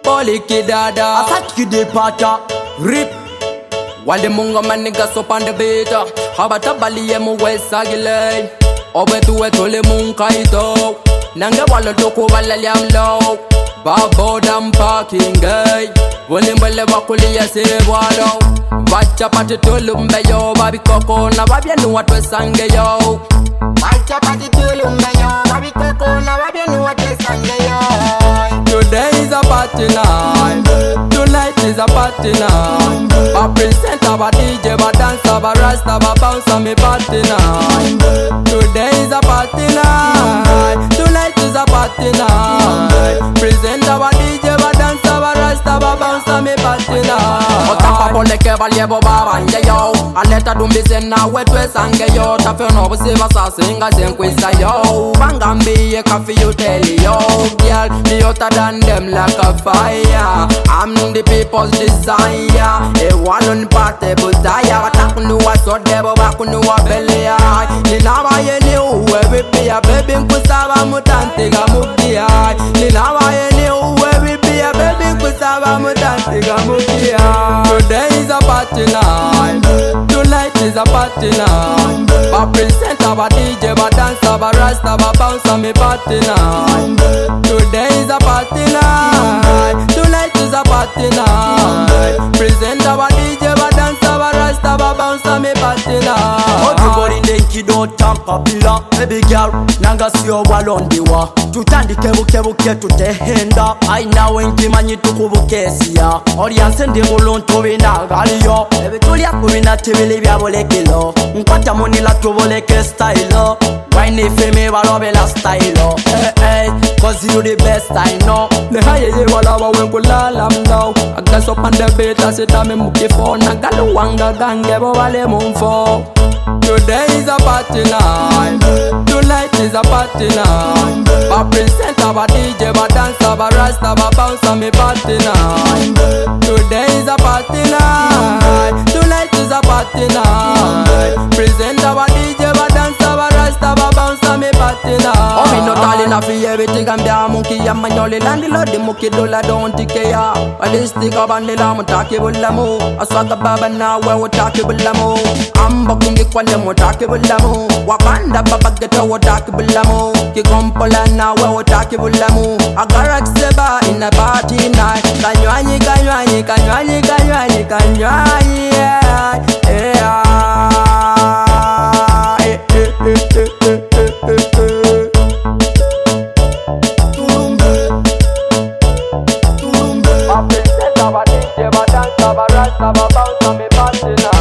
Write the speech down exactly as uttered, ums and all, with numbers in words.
Poliki dada Asaki de pata Rip While the munga man niggas up on the beat Habata bali emu west agile Obe tuwe tole munga ito Nange wala toko wala liam low Babo dam parking gay Wole mbele wakuli ya se walo Vacha pati tulumbe yo Babi koko na wabia nuwa twe sange yo Vacha pati tulumbe yo Babi koko na wabia nuwa twe sange yo. Today is a party night Tonight is a party night I present our D J, our dance, our rasta, our bounce, and me party night. Today is a party night Tonight is a party night Present our D J, our dance, our rasta, our bounce, and me party night. Otapa poleke balievo babanje yo Aleta dumbise na wetwe sange yo Tafe no busiva sasinga zenkwisa yo Bangambi kafi you tell yo Girl, me hotter than them like a fire I'm the people's desire A one on party but I Wataku nuwa so debo waku nuwa bele ya Ninawa ye ni uwe vipi ya baby nkusaba mutanti ga muki ya Ninawa ye ni uwe vipi ya baby nkusaba mutanti ga muki ya. Today is a party night Tonight is a party night I present our D J, our dance, our rasta, our bounce, and me party night. Today is a party night Tonight is a party night Present our D J, our dance, our rasta, our bounce, and me party night. Everybody denki don't talk kapila. Baby girl, nanga siyo walondiwa. Tutandike bukebuke tutehenda. Aina wenki manyi tukubukesiya. Audience ndi muluntu binagaliyo. Ebe tulia kubina tibili bya bolekilo. Nkwata monila tuboleke style. Wine feme balobe la style. Hey hey, cause you the best I know. Ne haye ye wala wa wengu lala mno I guess up on the beat I sit me muki phone Nagalu wanga gange bo wale mumfo. Today is a party night Tonight is a party night I present our D J, our dance, our rasta, our bounce, and me party night. Today is a party night Tonight is a party night Present our D J, our dance, our rasta, our bounce, and me party night. Oh me no darling I feel everything I'm there monkey ya manyole landlord the monkey dollar don't take ya. Alistic of vanilla mutaki bullamu Aswaga baba na we utaki bullamu I'm bucking it when them utaki bullamu Wakanda baba get a utaki bullamu Kikompola na we utaki bullamu Agarak seba in a party night Kanywanyi kanywanyi kanywanyi kanywanyi kanywanyi yeah yeah eh eh eh eh eh eh. I present our D J, our dance, our rasta, our bounce, and me party now.